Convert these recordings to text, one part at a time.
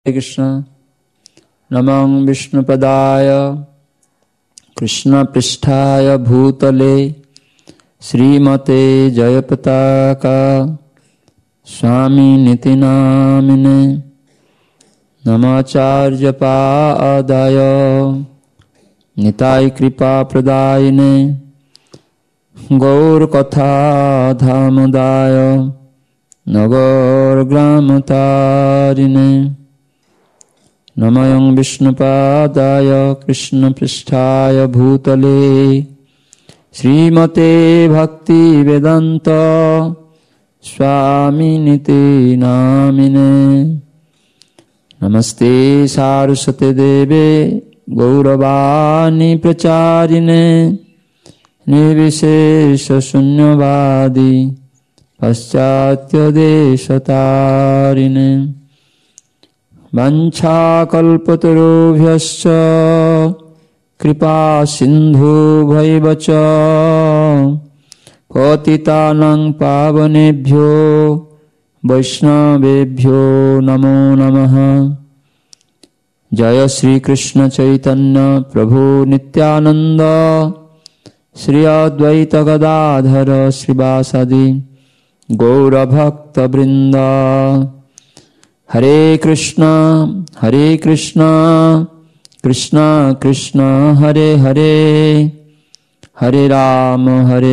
कृष्ण। नमः विष्णुपदाय कृष्णपृष्ठाय भूतले श्रीमते जयपताका स्वामिनिति नामिने। नमाचार्यपादाय निताय कृपाप्रदायिने गौरकथाधामदाय नगरग्रामतारिणे। नमः विष्णुपादाय कृष्णपृष्ठाय भूतले श्रीमते भक्तिवेदान्त स्वामिनिति नामिने। नमस्ते सारस्वते देवे गौरवाणी प्रचारिणे निर्विशेष शून्यवादी पाश्चात्य देशतारिणे। वाञ्छाकल्पतरुभ्यश्च कृपा सिन्धुभ्यैव च पतितानां पावनेभ्यो वैष्णवेभ्यो नमो नमः। जय श्री कृष्ण चैतन्य प्रभु नित्यानंद श्री अद्वैत गदाधर श्रीवासादि गौरभक्तवृंद। हरे कृष्णा कृष्ण कृष्ण हरे हरे, हरे राम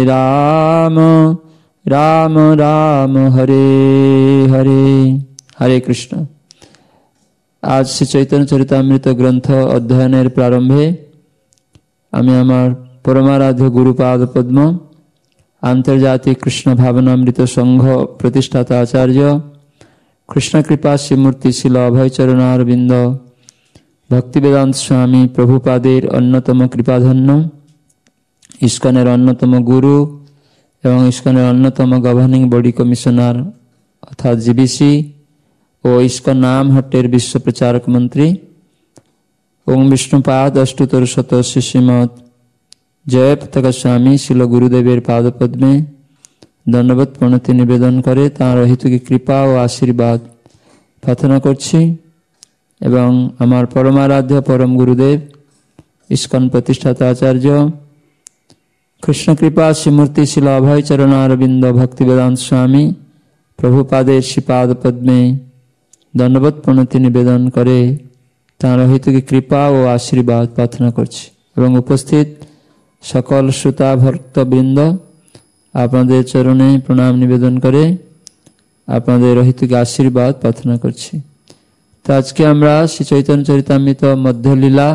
राम राम हरे हरे। हरे कृष्ण। आज श्री चैतन्य चरितामृत ग्रंथ अध्ययनेर प्रारम्भे आमी आमार परमाराध्य गुरुपाद पद्म आंतर्जातिक कृष्ण भावनामृत संघ प्रतिष्ठाता आचार्य कृष्ण कृपा श्रीमूर्ति शिल अभय चरणारविंद भक्तिवेदांत स्वामी प्रभुपादेर अन्यतम कृपाधन्य इस्कনের अन्यतम गुरु एवं इस्कনের अन्यतम गवर्निंग बॉडी कमिशनर अर्थात जीबीसी और इस्कन नाम हट्टेर विश्व प्रचारक मंत्री ओम विष्णुपाद अष्टोत्तर शत श्रीमद जय पताका स्वामी शिल गुरुदेवेर पादपद्मे दंडवत प्रणति निवेदन करे तार हेतुकी कृपा और आशीर्वाद प्रार्थना करछि एवं आमार परमाराध्य परम गुरुदेव इस्कन प्रतिष्ठाता आचार्य कृष्ण कृपा श्रीमूर्ति शिल अभय चरणारविंद भक्तिवेदांत स्वामी प्रभुपादेर श्रीपाद पद्मे दंडवत प्रणति निवेदन करे तार हेतुकी कृपा और आशीर्वाद प्रार्थना करछि एवं उपस्थित सकल श्रोता भक्तवृंद आपनादेर चरणे प्रणाम निवेदन करे आपनादेर हेतुके आशीर्वाद प्रार्थना करछि। तो आज के आमरा श्री चैतन्य चरितामृत मध्यलीला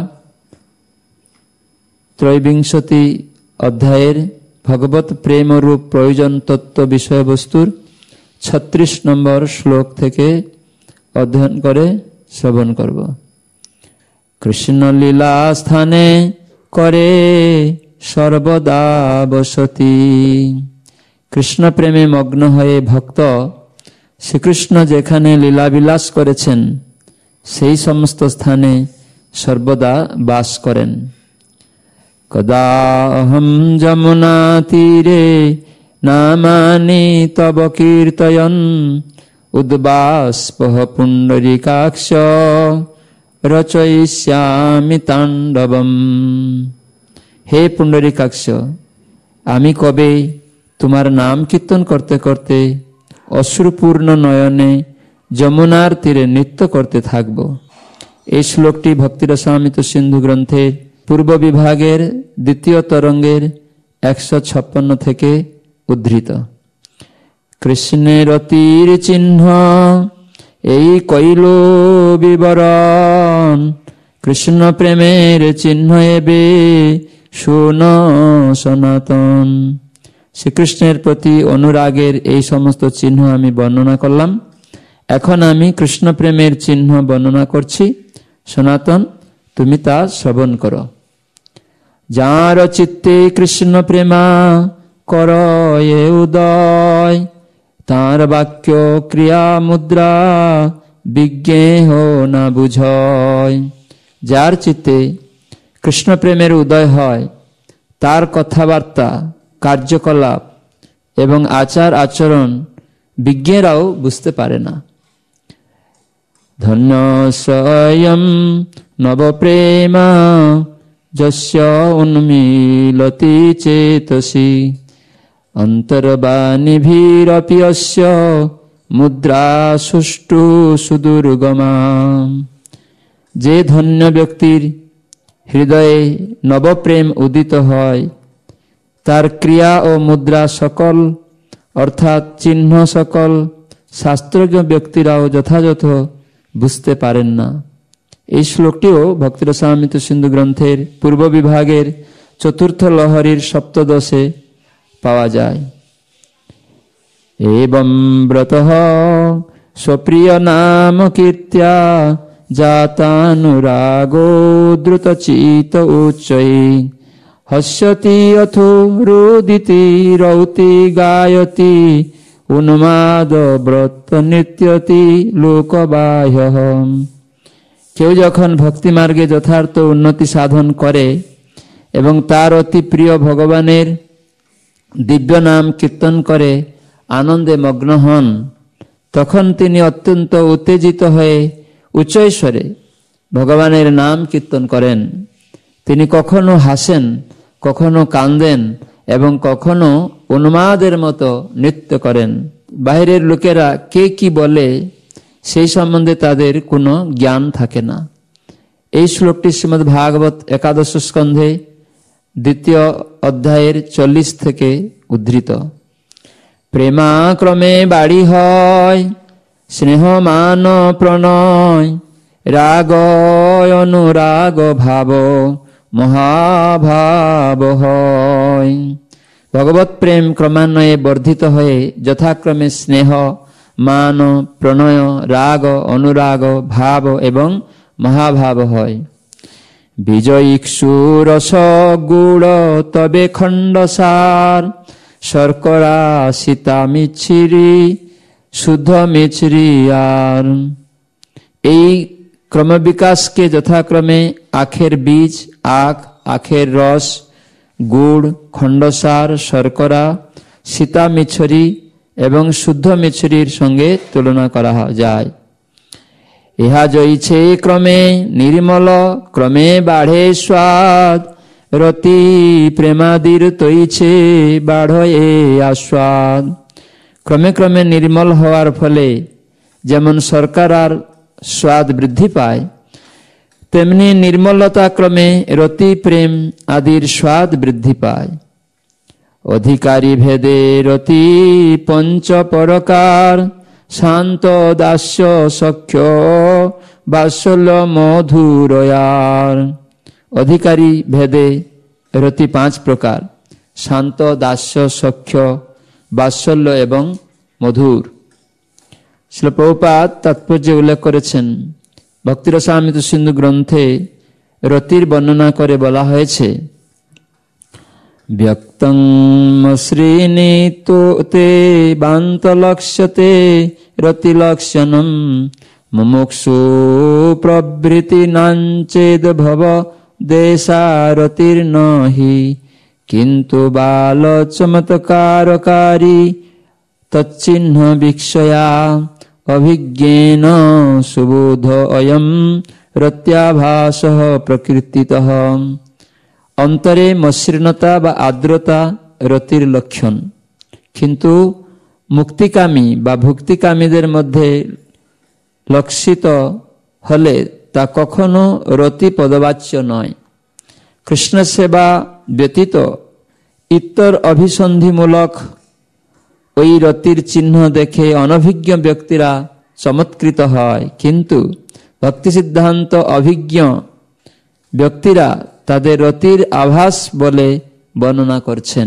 त्रयोविंशति अध्यायेर भगवत प्रेम रूप प्रयोजन तत्व विषय वस्तुर 36 नम्बर श्लोक थेके अध्ययन करे श्रवण करब। कृष्ण लीला स्थाने करे सर्वदा बसती। कृष्ण प्रेमे मग्न हये भक्त श्रीकृष्ण जेखाने लीला विलास करेছেন সেই সমস্ত স্থানে সর্বদা বাস করেন। कदा अहम जमुना तीरे नामानि तव कीर्तयन् उद्बाष्पः पुंडरीकाक्ष रचयिष्यामि तांडवम्। हे पुंडरीकाक्ष आमी कबे तुम्हार नाम कीर्तन करते करते अश्रुपूर्ण नयने যমুনার তীরে নৃত্য করতে থাকব। এই শ্লোকটি ভক্তিরসামৃত সিন্ধু গ্রন্থের পূর্ব বিভাগের দ্বিতীয় তরঙ্গের 156 থেকে উদ্ধৃত। কৃষ্ণের তীর চিহ্ন এই কইল বিবরণ, কৃষ্ণ প্রেমের চিহ্ন এবে শুন সনাতন। শ্রীকৃষ্ণের প্রতি অনুরাগের এই সমস্ত চিহ্ন আমি বর্ণনা করলাম। এখন আমি কৃষ্ণ প্রেমের চিহ্ন বর্ণনা করছি। সনাতন তুমি তা শ্রবণ করো। যার চিত্তে কৃষ্ণ প্রেমা করয়ে উদয়, তার বাক্য ক্রিয়া মুদ্রা বিজ্ঞেহ না বুঝয়। যার চিত্তে কৃষ্ণ প্রেমের উদয় হয় তার কথাবার্তা কার্যকলাপ এবং আচার আচরণ বিজ্ঞেরাও বুঝতে পারে না। ধন্য স্বয়ং নবপ্রেমা যস্য উন্মীলতি চেতসি অন্তর্বাণীভিরপি অস্য মুদ্রা সুষ্ঠু সুদুর্গমা। যে ধন্য ব্যক্তির হৃদয়ে নবপ্রেম উদিত হয়, তার ক্রিয়া ও মুদ্রা সকল অর্থাৎ চিহ্ন সকল শাস্ত্রজ্ঞ ব্যক্তিরাও যথাযথ বুঝতে পারেন না। এই শ্লোকটিও ভক্তিরসামৃত সিন্ধু গ্রন্থের পূর্ব বিভাগের চতুর্থ লহরীর সপ্তদশে পাওয়া যায়। এবং ব্রতঃ স্বপ্রিয় নাম কীর্ত্য়া জাতানুরাগো দ্রুতচিত উচ্চৈ হস্যতি অথো রোদিতি রৌতি গায়তি উন্মাদ ব্রত নৃত্যতি লোকবাহ্যঃ। কেউ যখন ভক্তি মার্গে যথার্থ উন্নতি সাধন করে এবং তার অতি প্রিয় ভগবানের দিব্য নাম কীর্তন করে আনন্দে মগ্ন হন, তখন তিনি অত্যন্ত উত্তেজিত হয়ে উচ্চৈস্বরে ভগবানের নাম কীর্তন করেন। তিনি কখনো হাসেন, কখনো কাঁদেন এবং কখনো উন্মাদের মতো নৃত্য করেন। বাইরের লোকেরা কে কি বলে সেই সম্বন্ধে তাদের কোনো জ্ঞান থাকে না। এই শ্লোকটি শ্রীমদ্ ভাগবত একাদশ স্কন্ধে দ্বিতীয় অধ্যায়ের 40 থেকে উদ্ধৃত। প্রেমাক্রমে বাড়ি হয় স্নেহ মান প্রণয় রাগ অনুরাগ ভাব মহাভাব হয়। ভগবত প্রেম ক্রমান্বয়ে বর্ধিত হয়ে যথাক্রমে স্নেহ মান প্রণয় রাগ অনুরাগ ভাব এবং মহাভাব হয়। বিজয়ীক্ষু রস গুড় তবে খণ্ডসার শর্করা সীতা মিছরি শুদ্ধ মিছরি আর। এই ক্রমবিকাশকে যথাক্রমে আখের বীজ, আখের রস, গুড়, খণ্ডসার, শর্করা, সীতা মিছরি এবং শুদ্ধ মিছরির সঙ্গে তুলনা করা যায়। ইহা জয়ছে ক্রমে নির্মল ক্রমে বাড়ে স্বাদ রতি প্রেমাদির তৈছে বাড়ে আস্বাদ। ক্রমে ক্রমে নির্মল হওয়ার ফলে যেমন শর্করার স্বাদ বৃদ্ধি পায়, তেমনি নির্মলতা ক্রমে রতি প্রেম আদির স্বাদ বৃদ্ধি পায়। অধিকারী ভেদে রতি পঞ্চ প্রকার শান্ত দাস্য সখ্য বাৎসল্য মধুরয়ার। অধিকারী ভেদে রতি 5 প্রকার: শান্ত, দাস্য, সখ্য, বাৎসল্য এবং মধুর। শ্রীল প্রভুপাদ তাৎপর্য উল্লেখ করেছেন, ভক্তিরসামৃত সিন্ধু গ্রন্থে রতির বর্ণনা করে বলা হয়েছে, ব্যক্তং শ্রীনীতো তে বান্তলক্ষ্যতে রতিলক্ষণম মুমুক্ষু প্রবৃতি নাঞ্চেদ ভব দেশারতির্নহি কিন্তু বাল চমৎকারকারী তচ্চিহ্ন বিক্ষয়া অভিজ্ঞেন সুবোধ অয়ম রত্যাভাস প্রকৃতিতঃ। অন্তরে মসৃণতা বা আর্দ্রতা রতির লক্ষণ, কিন্তু মুক্তিকামী বা ভুক্তিকামীদের মধ্যে লক্ষিত হলে তা কখনো রতি পদবাচ্য নয়। কৃষ্ণ সেবা ব্যতীত ইতর অভিসন্ধিমূলক ওই রতির চিহ্ন দেখে অনভিজ্ঞ ব্যক্তিরা চমৎকৃত হয়, কিন্তু ভক্তি সিদ্ধান্ত অভিজ্ঞ ব্যক্তিরা তাদের রতির আভাস বলে বর্ণনা করছেন।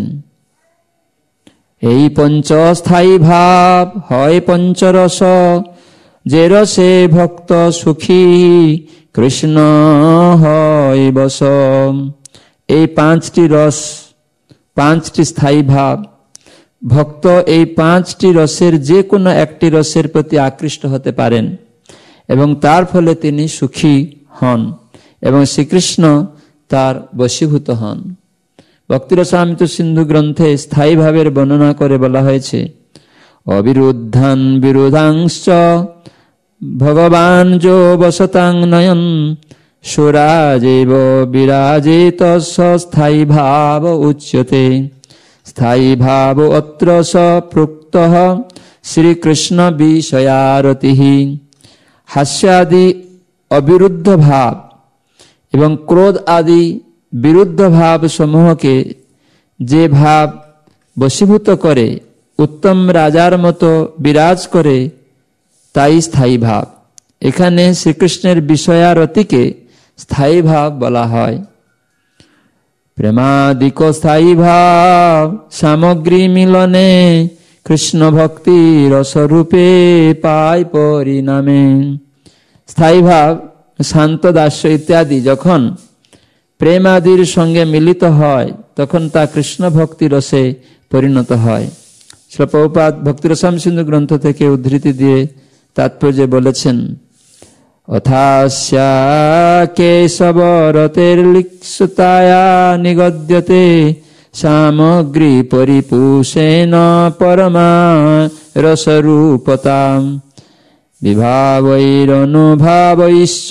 এই পঞ্চস্থায়ী ভাব হয় পঞ্চরস, যে রসে ভক্ত সুখী কৃষ্ণ হয় বস। এই 5টি রস, 5টি স্থায়ী ভাব, ভক্ত এই 5টি রসের যে কোনো একটি রসের প্রতি আকৃষ্ট হতে পারেন এবং তার ফলে তিনি সুখী হন এবং শ্রীকৃষ্ণ তার বশীভূত হন। ভক্তিরসামৃত সিন্ধু গ্রন্থে স্থায়ী ভাবের বর্ণনা করে বলা হয়েছে, অবিরুদ্ধান বিরোধাংশ भगवान जो वसतां नयन सुराजेव विराजेत स्थायी भाव उच्यते। स्थायी भाव अत्र स प्रोक्तः श्री कृष्ण विषयारतिः। हास्यादि अविरुद्ध भाव एवं क्रोध आदि विरुद्ध भाव समूह के जे भाव बशीभूत करे उत्तम राजार मतो विराज करे ताई स्थायी भाव। एखाने श्रीकृष्णेर विषयारतिके स्थायी भाव बला हय। प्रेमादिक स्थायी भाव सामग्री मिलने कृष्ण भक्ति रसरूपे पाय परिणामे। स्थायी भाव शांत दास्य इत्यादि जखन प्रेम आदिर संगे मिलित हय तखन ता कृष्ण भक्ति रसे परिणत हय। श्रील प्रभुपाद भक्ति रसायन सिंधु ग्रंथ থেকে उद्धृति दिए तात्पर्य बोलेছেন, अथास्या केशवरतेर्लिप्सताया निगद्यते सामग्री परिपूषेण परमा रसरूपताम्। विभावैरनुभावैश्च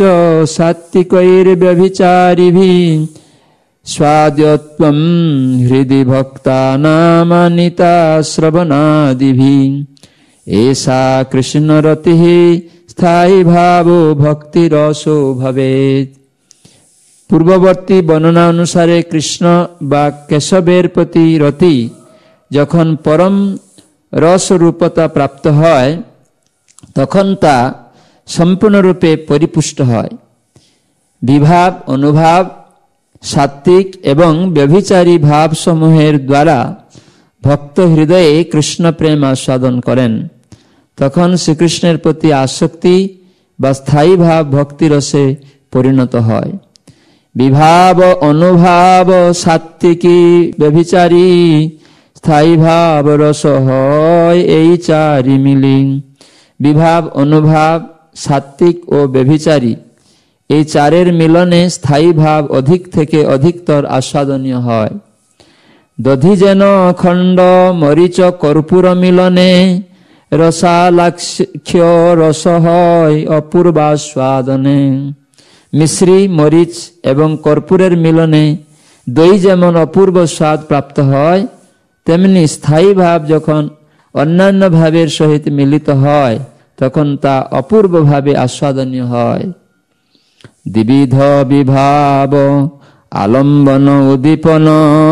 सात्विकैर्व्यभिचारिभिः स्वाद्यत्वं हृदि भक्तानामानिता श्रवणादिभिः। एषा कृष्णरतिः स्थायी भावो भक्तिरसो भवेत्। पूर्ववर्ती वर्णना अनुसारे कृष्ण बा केशवेर प्रति रति जखन परम रस रूपता प्राप्त হয় तखन ता संपूर्ण रूपे परिपुष्ट হয়। विभाव अनुभाव सात्विक एवं व्यभिचारी भाव समूहेर द्वारा भक्त हृदये कृष्ण प्रेम आस्वादन करें तखन श्रीकृष्णेर प्रति आसक्ति बा स्थायी भाव भक्ति रसे परिणत হয়। विभाव अनुभाव सात्विकी व्यभिचारी स्थायी भाव रस হয় এই চারি মিলি। विभाव अनुभाव सात्विक और व्यभिचारी এই চারের মিলনে স্থায়ী ভাব অধিক থেকে অধিকতর আস্বাদনীয় হয়। দধি যেন খণ্ড মরিচ কর্পূর মিলনে রসালাক্ষ্য রস হয় অপূর্বাস্বাদনে। মিশ্রি মরিচ এবং কর্পূরের মিলনে দই যেমন অপূর্ব স্বাদ প্রাপ্ত হয় তেমনি স্থায়ী ভাব যখন অন্যান্য ভাবের সহিত মিলিত হয় তখন তা অপূর্ব ভাবে আস্বাদনীয় হয়। দ্বিবিধ বিভাব আলম্বন উদ্দীপন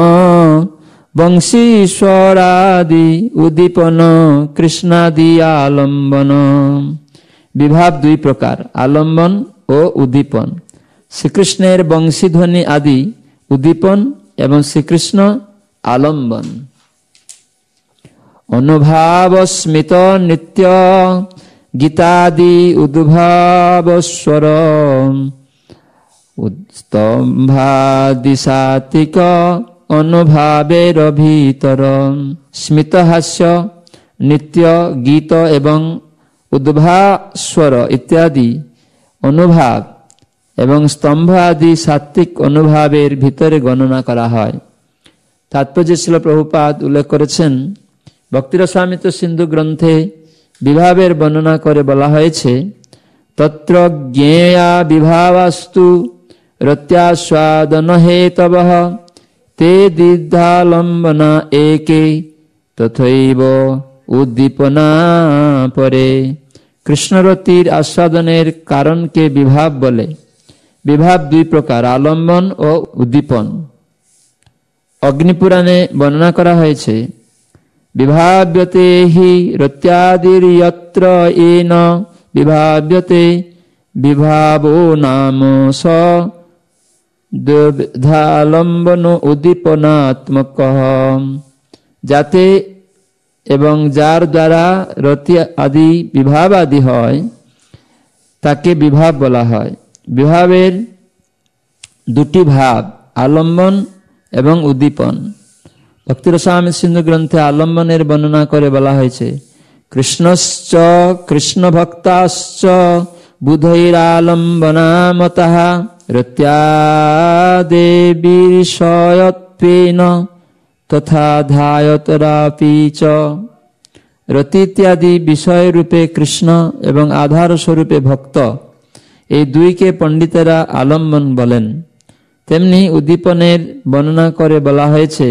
বংশীশ্বরাদি উদ্দীপন কৃষ্ণাদি আলম্বন। বিভাব দুই প্রকার, আলম্বন ও উদ্দীপন। শ্রীকৃষ্ণের বংশীধ্বনি আদি উদ্দীপন এবং শ্রীকৃষ্ণ আলম্বন। অনুভাব স্মিত নৃত্য গীতাদি উদ্ভাবস্বর স্তম্ভাদি সাত্বিক অনুভাবের ভিতর। স্মিত হাস্য নৃত্য গীত এবং উদ্ভাস্বর ইত্যাদি অনুভাব এবং স্তম্ভ আদি সাত্বিক অনুভাবের ভিতরে গণনা করা হয়। তাৎপর্য শ্রীল প্রভুপাদ উল্লেখ করেছেন, ভক্তিরসামৃত সিন্ধু গ্রন্থে বিভাবের বর্ণনা করে বলা হয়েছে, তত্র জ্ঞেয়া বিভাবাস্তু রত্যাস্বাদন হেতবঃ তে দ্বিধালম্বনা একে তথৈব উদ্দীপনা পরে। কৃষ্ণরতির আস্বাদনের কারণকে বিভাব বলে। বিভাব দুই প্রকার, আলম্বন ও উদ্দীপন। অগ্নিপুরাণে বর্ণনা করা হয়েছে, বিভাব্যতে হি রত্যাদির যত্র येन বিভাব্যতে বিভাবো নাম স দ্বিধালম্বন উদ্দীপনাত্মক। যাতে এবং যার দ্বারা রতি আদি বিভাব আদি হয় তাকে বিভাব বলা হয়। বিভাবের দুটি ভাব, আলম্বন এবং উদ্দীপন। ভক্তিরসামৃত সিন্ধু গ্রন্থে আলম্বনের বর্ণনা করে বলা হয়েছে, কৃষ্ণশ্চ কৃষ্ণ ভক্তাশ্চ বুধৈরালম্বনামতঃ রত্যাদেবীর্ষয়ত্বেন তথা ধায়তরাপি চ। রতি ইত্যাদি বিষয় রূপে কৃষ্ণ এবং আধার স্বরূপে ভক্ত, এই দুইকে পণ্ডিতেরা আলম্বন বলেন। তেমনি উদ্দীপনের বর্ণনা করে বলা হয়েছে,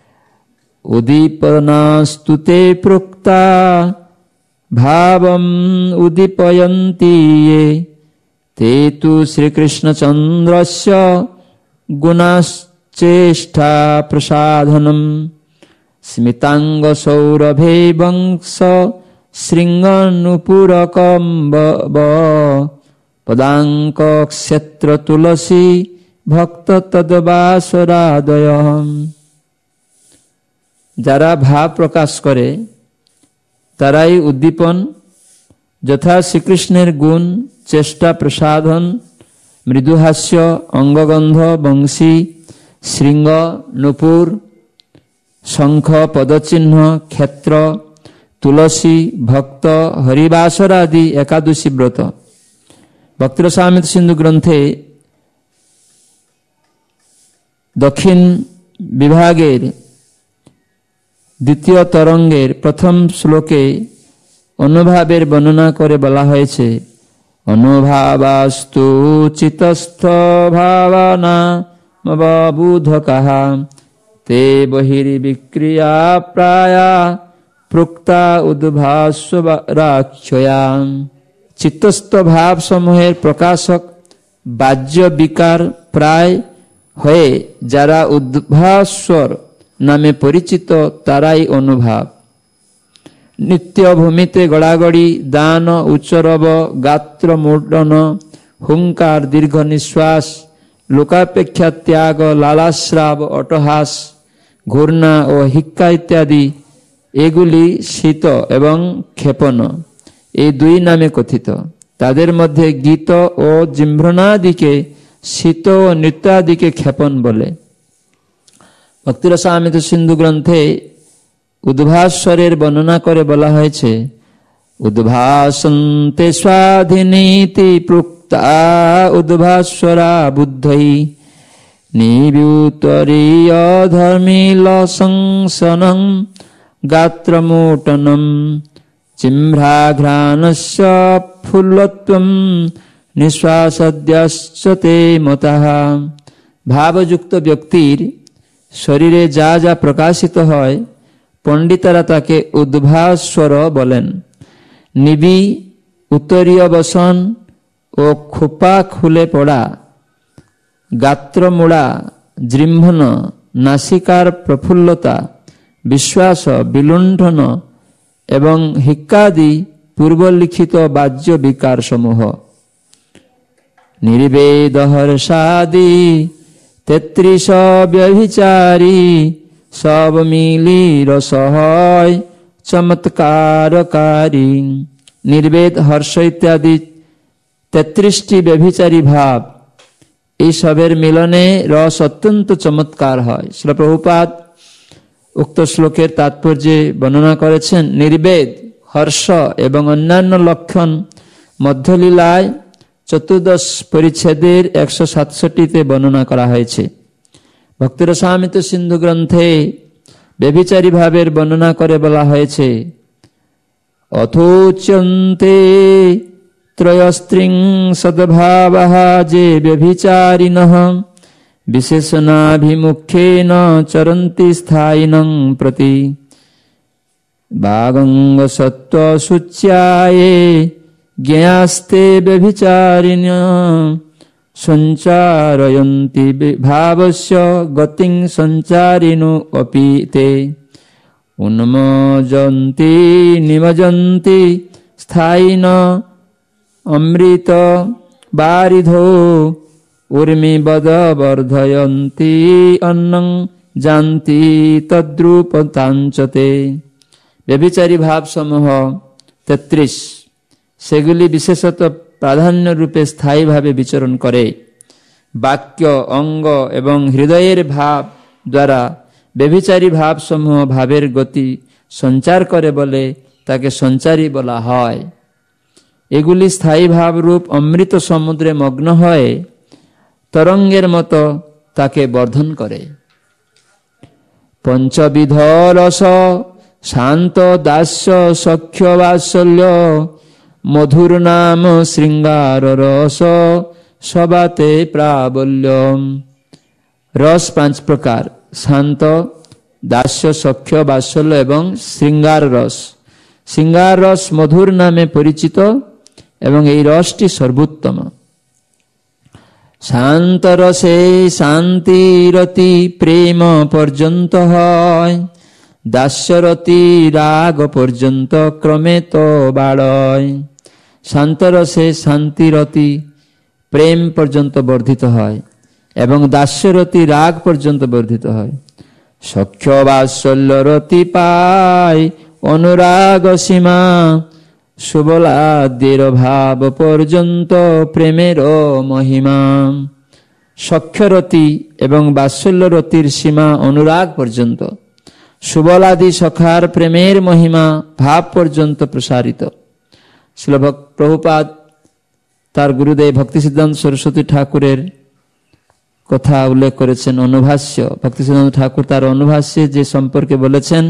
উদ্দীপনাস্তুতে প্রোক্তা ভাবম উদ্দীপয়ন্তি য়ে তে তু শ্রীকৃষ্ণচন্দ্রস্য গুণাশ্চেষ্টা প্রসাধনম স্মিতাঙ্গ সৌরভে বংশ শৃঙ্গনুপুরকম্ব পদাঙ্ক ক্ষেত্র তুলসী ভক্ত তদ্বাসরাদয়। যারা ভাব প্রকাশ করে তারাই উদ্দীপন, যথা শ্রীকৃষ্ণের গুণ, চেষ্টা প্রসাধন, মৃদুহাস্য, অঙ্গগন্ধ, বংশী, শৃঙ্গ, নূপুর, শঙ্খ, পদচিহ্ন, ক্ষেত্র, তুলসী, ভক্ত, হরিবাসর আদি একাদশী ব্রত। ভক্তিরসামৃত সিন্ধু গ্রন্থে দক্ষিণ বিভাগের দ্বিতীয় তরঙ্গের প্রথম শ্লোকে অনুভাবের বর্ণনা করে বলা হয়েছে, অনুভাবাস্তু চিতস্থ ভাবনা মবুধকাহা তে বহির্বিক্রিয়া প্রায়া প্রোক্তা উদ্ভাসরাক্ষয়া। চিত্তস্থ ভাব সমূহের প্রকাশক বাহ্য বিকার প্রায় হয়ে যারা উদ্ভাস্বর নামে পরিচিত তারাই অনুভাব। নিত্য ভূমিতে গড়াগড়ি, দান, উচ্চরব, গাত্র মূর্ধন, হুঙ্কার, দীর্ঘ নিঃশ্বাস, লোকাপেক্ষা ত্যাগ, লালাশ্রাব, অটহাস, ঘূর্ণা ও হিক্কা ইত্যাদি, এগুলি শীত এবং ক্ষেপণ, এই দুই নামে কথিত। তাদের মধ্যে গীত ও জিহ্রণাদিকে শীত ও নৃত্যাদিকে ক্ষেপণ বলে। ভক্তিরসামৃত সিন্ধু গ্রন্থে উদ্ভাস্বরের বর্ণনা করে বলা হয়েছে, উদ্ভাসন্তে স্বাধীনীতি প্রোক্তা উদ্ভাস্বরা বুদ্ধৈ নিবৃতরীয় ধর্মিল সংসনং গাত্রমূটনম চিম্ভ্রাঘ্রাণস্য ফুল্লত্বম নিঃশ্বাসদ্যশ্চ তে মতঃ। ভাবযুক্ত ব্যক্তির শরীরে যা যা প্রকাশিত হয় পণ্ডিতেরা তাকে উদ্ভাস্বর বলেন। নিবি, উত্তরীয় বসন ও খোপা খুলে পড়া, গাত্রমূড়া, জৃম্ভন, নাসিকার প্রফুল্লতা, বিশ্বাস, বিলুণ্ঠন এবং হিক্কাদি পূর্বলিখিত বাহ্য বিকার সমূহ। নির্বেদ হর্ষাদি 33 ব্যভিচারী সব মিলি রস হয় চমৎকারকারী। নির্বেদ, হর্ষ ইত্যাদি 33টি ব্যভিচারী ভাব, এই সবের মিলনে রস অত্যন্ত চমৎকার হয়। শ্রীল প্রভুপাদ উক্ত শ্লোকের তাৎপর্যে বর্ণনা করেছেন, নির্বেদ, হর্ষ এবং অন্যান্য লক্ষণ মধ্যলীলায় 14 পরিচ্ছেদের 167তে বর্ণনা করা হয়েছে। ভক্তিরসামৃত সিন্ধু গ্রন্থে ব্যভিচারী ভাবের বর্ণনা করে বলা হয়েছে, অথোচ্যন্তে ত্রয়স্ত্রিংশদ্ভাবঃ যে ব্যভিচারিণঃ বিশেষণাভিমুখ্যেন চরন্তি স্থায়িনং প্রতি বাগঙ্গ সত্ত্ব শুচ্যায়ে জ্ঞাস্তে ব্যভিচারিণ সঞ্চারয়ন্তি ভাবস্য গতিং সঞ্চারিণো অপি তে উন্মজন্তি নিমজন্তি স্থায়িন অমৃত বারিধো উর্মি বদ বর্ধয়ন্তি অন্নং জান্তি তদ্রূপতাঞ্চতে। ব্যভিচারী ভাব সমূহ 33, সেগুলি বিশেষত প্রাধান্য রূপে স্থায়ীভাবে বিচরণ করে। বাক্য, অঙ্গ এবং হৃদয়ের ভাব দ্বারা ব্যভিচারী ভাব সমূহ ভাবের গতি সঞ্চার করে বলে তাকে সঞ্চারী বলা হয়। এগুলি স্থায়ী ভাব রূপ অমৃত সমুদ্রে মগ্ন হয়ে তরঙ্গের মতো তাকে বর্ধন করে। পঞ্চবিধ রস শান্ত দাস্য সখ্য বাৎসল্য মধুর নাম শৃঙ্গার রস সবাতে প্রাবল্য। রস 5 প্রকার, শান্ত, দাস্য, সখ্য, বাৎসল্য এবং শৃঙ্গার রস। শৃঙ্গার রস মধুর নামে পরিচিত এবং এই রসটি সর্বোত্তম। শান্ত রসে শান্তিরতি প্রেম পর্যন্ত হয়, দাস্যরতি রাগ পর্যন্ত ক্রমে তো বাড়য়। শান্ত রসে শান্তিরতি প্রেম পর্যন্ত বর্ধিত হয় এবং দাস্যরতি রাগ পর্যন্ত বর্ধিত হয়। সখ্য বাৎসল্য রতি পায় অনুরাগ সীমা, সুবলাদের ভাব পর্যন্ত প্রেমের মহিমা। সখ্যরতি এবং বাৎসল্যরতির সীমা অনুরাগ পর্যন্ত, সুবলাদি সখার প্রেমের মহিমা ভাব পর্যন্ত প্রসারিত। শ্রীল প্রভুপাদ তার গুরুদেব ভক্তি সিদ্ধান্ত সরস্বতী ঠাকুরের কথা উল্লেখ করেছেন। অনুভাষ্য ভক্তি সিদ্ধান্ত ঠাকুর তার অনুভাষ্যে যে সম্পর্কে বলেছেন,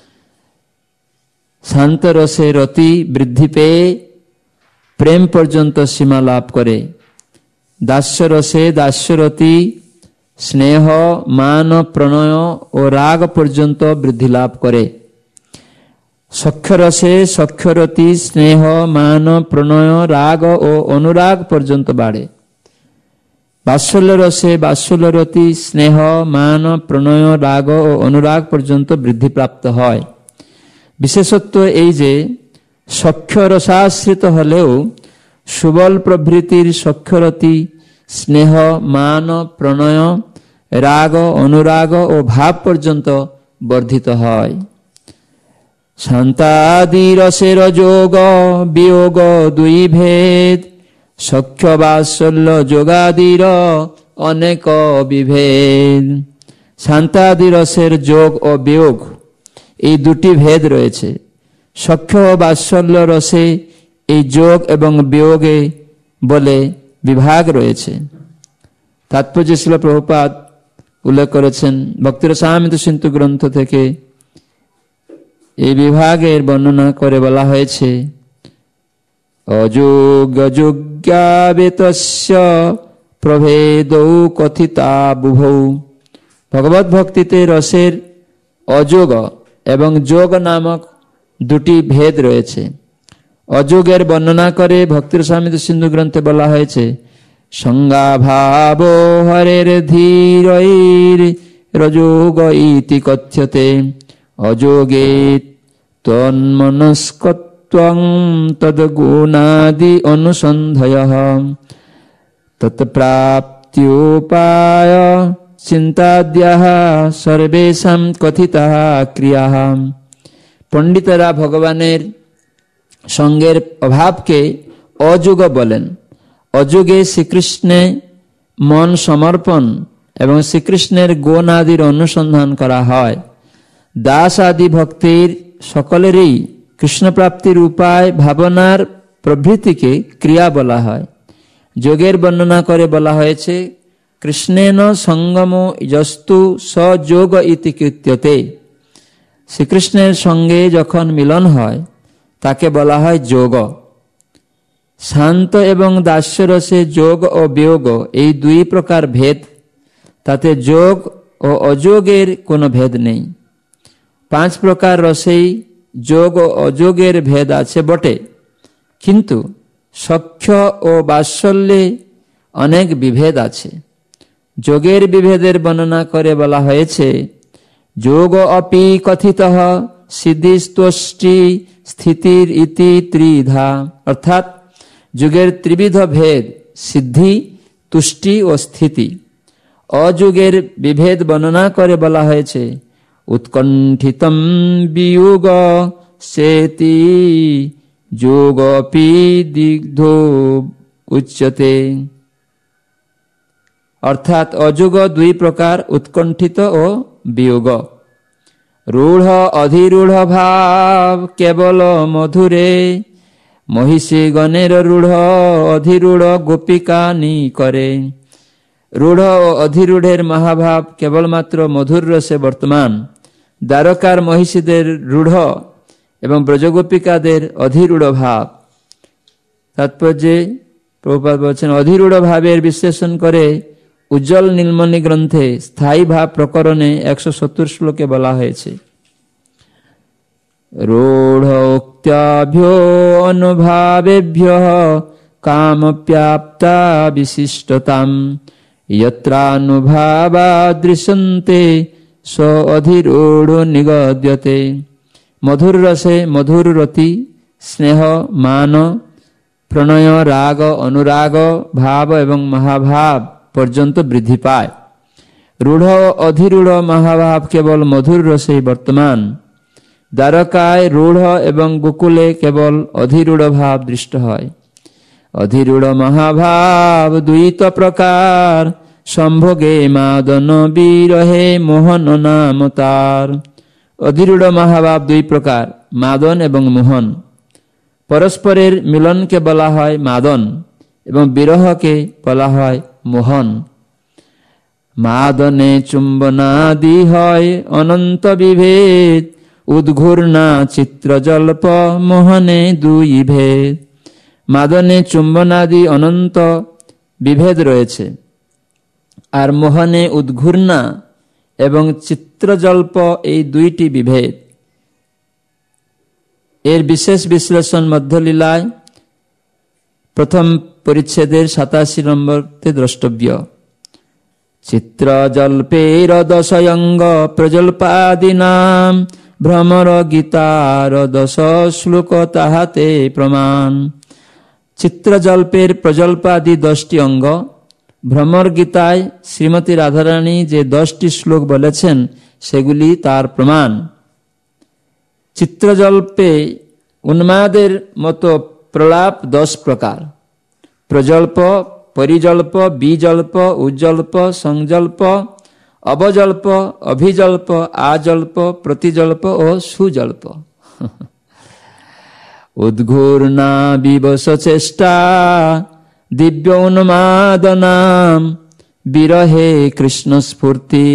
শান্ত রসে রতি বৃদ্ধি পেয়ে প্রেম পর্যন্ত সীমা লাভ করে, দাস্য রসে দাস্যরতি স্নেহ মান প্রণয় ও রাগ পর্যন্ত বৃদ্ধি লাভ করে, সখ্যরসে সখ্যরতি স্নেহ মান প্রণয় রাগ ও অনুরাগ পর্যন্ত বাড়ে, বাৎসল্য রসে বাৎসল্যরতি স্নেহ মান প্রণয় রাগ ও অনুরাগ পর্যন্ত বৃদ্ধিপ্রাপ্ত হয়। বিশেষত্ব এই যে সখ্য রসাশ্রিত হলেও সুবল প্রভৃতির সখ্যরতি স্নেহ মান প্রণয় রাগ অনুরাগ ও ভাব পর্যন্ত বর্ধিত হয়। শান্তাদি রসের যোগ বিয়োগ দুই ভেদ, সখ্য বাৎসল্য যোগাদির অনেক বিভেদ। শান্তাদি রসের যোগ ও বিয়োগ এই দুটি ভেদ রয়েছে। সখ্য ও বাৎসল্য রসে এই যোগ এবং বিয়োগে বলে বিভাগ রয়েছে। তাৎপর্য শ্রীল প্রভুপাদ উল্লেখ করেছেন ভক্তিরসামৃত সিন্ধু গ্রন্থ থেকে এই বিভাগের বর্ণনা করে বলা হয়েছে, অযোগ্য যোগ্যাবেতস্য প্রভেদৌ কথিতা বুভৌ। ভগবত ভক্তিতে রসের অযোগ এবং যোগ নামক দুটি ভেদ রয়েছে। অযোগের বর্ণনা করে ভক্তিরসামৃত সিন্ধু গ্রন্থে বলা হয়েছে, সংজ্ঞাভাব হরের ধীরৈর রযোগ ইতি কথ্যতে, অযোগে তন্মনস্কত্বং তদ্গুণাদি অনুসন্ধয়ঃ, তৎপ্রাপ্ত্যোপায় চিন্তাদ্যাহ সর্বেষাং কথিতাঃ ক্রিয়াঃ। পণ্ডিতরা ভগবানের সঙ্গের অভাবকে অযোগ বলেন। অযোগে শ্রীকৃষ্ণে মন সমর্পণ এবং শ্রীকৃষ্ণের গুণ আদির অনুসন্ধান করা হয়। দাস আদি ভক্তির সকলেরই কৃষ্ণপ্রাপ্তির উপায় ভাবনার প্রভৃতিকে ক্রিয়া বলা হয়। যোগের বর্ণনা করে বলা হয়েছে, কৃষ্ণেন সঙ্গম যস্তু সযোগ ইতি কীর্ত্যতে। শ্রীকৃষ্ণের সঙ্গে যখন মিলন হয় তাকে বলা হয় যোগ। শান্ত এবং দাস্যরসে যোগ ও বিয়োগ এই দুই প্রকার ভেদ, তাতে যোগ ও অযোগের কোনো ভেদ নেই। 5 প্রকার রসেই যোগ ও অযোগের ভেদ আছে বটে, কিন্তু সখ্য ও বাৎসল্যে অনেক বিভেদ আছে। যোগের বিভেদের বর্ণনা করে বলা হয়েছে, যোগ অপি কথিতঃ সিদ্ধিস্তুষ্টি স্থিতির ইতি ত্রিধা। অর্থাৎ যোগের ত্রিবিধ ভেদ, সিদ্ধি, তুষ্টি ও স্থিতি। অযোগের বিভেদ বর্ণনা করে বলা হয়েছে, উৎকণ্ঠিতম বিয়োগ সেতি যোগপি দিগ্ধো উচ্যতে। অর্থাৎ অযোগ 2 প্রকার, উৎকণ্ঠিত ও বিয়োগ। রূঢ় অধিরূঢ় ভাব কেবল মধুরে, মহিষী গণের রূঢ় অধিরূঢ় গোপিকানি করে। রূঢ় ও অধিরূঢ়ের মহাভাব কেবলমাত্র মধুর রসে বর্তমান, দ্বারকার মহিষীদের রূঢ় এবং ব্রজগোপিকাদের অধিরূঢ় ভাব। তাৎপর্যে প্রভুপাদ বলছেন, অধিরূঢ় ভাবের বিশ্লেষণ করে উজ্জ্বল নীলমণি গ্রন্থে স্থায়ী ভাব প্রকরণে 170 শ্লোকে বলা হয়েছে। রূঢ়োক্তাভ্যো অনুভাবেভ্যঃ কামপ্যাপ্তা বিশিষ্টতাম যত্রানুভাবা দৃশ্যন্তে স অধিরূঢ়ো নিগদ্যতে। মধুর রসে মধুর রতি, স্নেহ, মান, প্রণয়, রাগ, অনুরাগ, ভাব এবং মহাভাব পর্যন্ত বৃদ্ধি পায়। রূঢ় ও অধিরূঢ় মহাভাব কেবল মধুর রসেই বর্তমান। দ্বারকায় রূঢ় এবং গোকুলে কেবল অধিরূঢ় ভাব দৃষ্ট হয়। অধিরূঢ় মহাভাব দ্বৈত প্রকার, সম্ভোগে মাদন বিরহে মোহন নাম তার। অধিরূঢ় মহাভাব দুই প্রকার, মাদন এবং মোহন। পরস্পরের মিলনকে বলা হয় মাদন এবং বিরহকে বলা হয় মোহন। মাদনে চুম্বনাদি হয় অনন্ত বিভেদ, উদ্ঘূর্ণা চিত্রজল্প মোহনে দুই ভেদ। মাদনে চুম্বনাদি অনন্ত বিভেদ রয়েছে, আর মোহনে উদ্ঘূর্ণা এবং চিত্রজল্প এই দুইটি বিভেদ। এর বিশেষ বিশ্লেষণ মধ্যলীলায় প্রথম পরিচ্ছেদের 87 নম্বরতে দ্রষ্টব্য। চিত্রজল্পের দশয়ঙ্গ প্রজল্পাদিনাম ভ্রমর গীতার 10 শ্লোক তাহাতে প্রমাণ। চিত্রজল্পের প্রজল্পাদি 10টি অঙ্গ, ভ্রমর গীতায় শ্রীমতী রাধারানী যে 10টি শ্লোক বলেছেন সেগুলি তার প্রমাণ। চিত্রজল্পে উন্মাদের মতো প্রলাপ 10 প্রকার: প্রজল্প, পরিজল্প, বিজল্প, উজ্জল্প, সংজল্প, অবজল্প, অভিজল্প, আজল্প, প্রতিজল্প ও সুজল্প। উদ্ঘূর্ণা বিবশ চেষ্টা দিব্য উন্মাদনাম বিরহে কৃষ্ণ স্ফূর্তি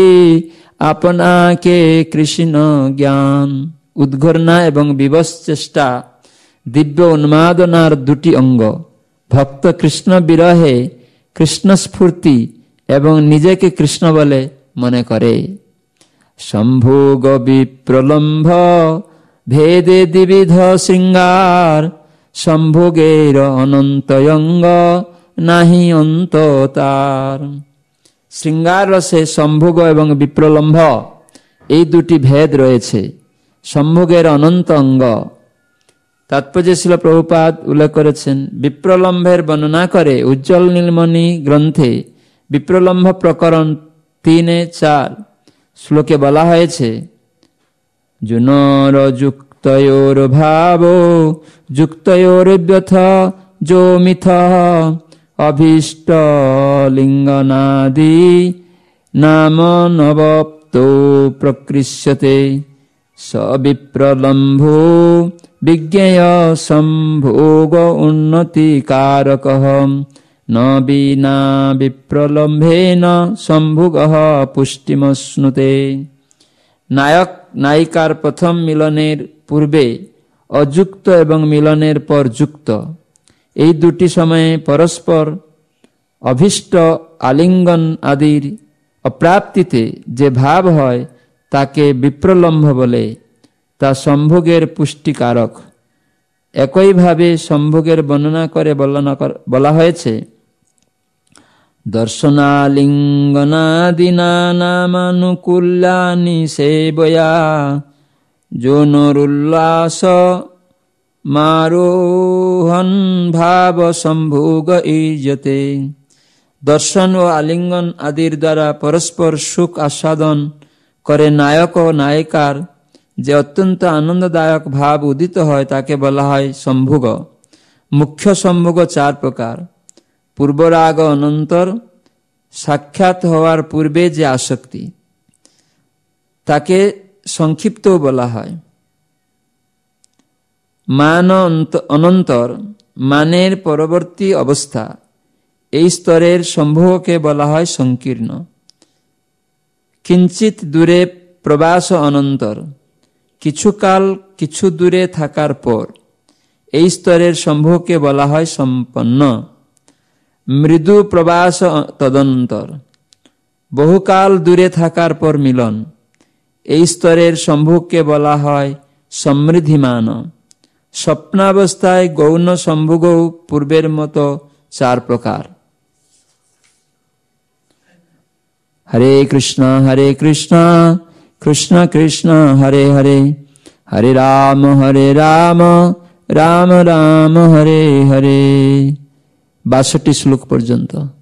আপনাকে কৃষ্ণ জ্ঞান। উদ্ঘূর্ণা এবং বিবশ চেষ্টা দিব্য উন্মাদনার দুটি অঙ্গ। ভক্ত কৃষ্ণ বিরহে কৃষ্ণ স্ফূর্তি এবং নিজেকে কৃষ্ণ বলে মনে করে। সম্ভোগ বিপ্রলম্ভ ভেদে দ্বিবিধ শৃঙ্গার, সম্ভোগের অনন্তয়ঙ্গ নাহি অন্ত তার। শৃঙ্গার রসে সম্ভোগ এবং বিপ্রলম্ভ এই দুটি ভেদ রয়েছে, সম্ভোগের অনন্ত অঙ্গ। তাৎপর্য ছিল প্রভুপাদ উল্লেখ করেছেন, বিপ্রলম্ভের বর্ণনা করে উজ্জ্বল নীলমণি গ্রন্থে বিপ্রলম্ভ প্রকরণ 3-4 শ্লোকে বলা হয়েছে, জুনর যুক্তয়োর ভাব যুক্তয়োর ব্যথ যো মিথ অভীষ্ট লিঙ্গনাদি নাম নবপ্ত প্রকৃষ্যতে সবিপ্রলম্ভো বিজ্ঞেয় সম্ভোগ উন্নতি কারকঃ ন বিনা বিপ্রলম্ভেন সম্ভোগঃ পুষ্টিমশ্নুতে। নায়ক নায়িকার প্রথম মিলনের পূর্বে অযুক্ত এবং মিলনের পর যুক্ত, এই দুটি সময়ে পরস্পর অভীষ্ট আলিঙ্গন আদির অপ্রাপ্তিতে যে ভাব হয় তাকে বিপ্রলম্ভ বলে, তা সম্ভোগের পুষ্টিকারক। একইভাবে সম্ভোগের বর্ণনা করে বলা হয়েছে, দর্শনালিঙ্গনাদিনা নামানুকূল্যানি সেবয়া যোনরুল্লাস মারোহন ভাব সম্ভোগ ইজতে। দর্শন ও আলিঙ্গন আদির দ্বারা পরস্পর সুখ আস্বাদন করে নায়ক ও নায়িকার যে অত্যন্ত আনন্দদায়ক ভাব উদিত হয় তাকে বলা হয় সম্ভোগ। মুখ্য সম্ভোগ 4 প্রকার: পূর্বরাগ অনন্তর, সাক্ষাৎ হওয়ার পূর্বে যে আসক্তি, তাকে সংক্ষিপ্তও বলা হয়। মান অনন্তর, মানের পরবর্তী অবস্থা, এই স্তরের সম্ভোগকে বলা হয় সংকীর্ণ। কিঞ্চিত দূরে প্রবাস অনন্তর, কিছুকাল কিছু দূরে থাকার পর এই স্তরের সম্ভোগকে বলা হয় সম্পন্ন। মৃদু প্রবাস তদন্তর, বহুকাল দূরে থাকার পর মিলন, এই স্তরের সম্ভোগকে বলা হয় সমৃদ্ধিমান। স্বপ্নাবস্থায় গৌণ সম্ভোগও পূর্বের মতো 4 প্রকার। হরে কৃষ্ণ কৃষ্ণ কৃষ্ণ হরে হরে, হরে রাম রাম রাম হরে হরে। 62 শ্লোক পর্যন্ত।